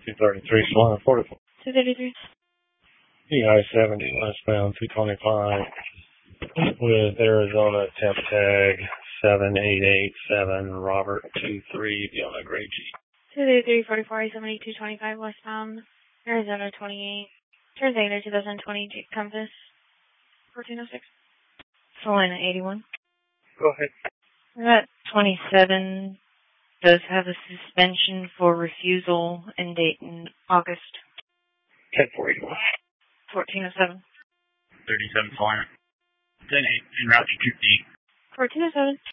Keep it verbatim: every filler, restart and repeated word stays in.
two thirty-three, Salina, forty-four. two thirty-three. E I seventy, westbound, two twenty-five, with Arizona temp tag seven eight eight seven, Robert two three, beyond a gray Jeep. two thirty-three, forty-four, I seventy, two twenty-five, westbound, Arizona twenty-eight, Transator twenty twenty, Jeep Compass, fourteen oh six. Salina eighty-one. Go ahead. That twenty-seven does have a suspension for refusal and date in August. ten four eighty-one. fourteen oh seven. thirty-seven Salina. ten eight, en route to Troop D. fourteen oh seven.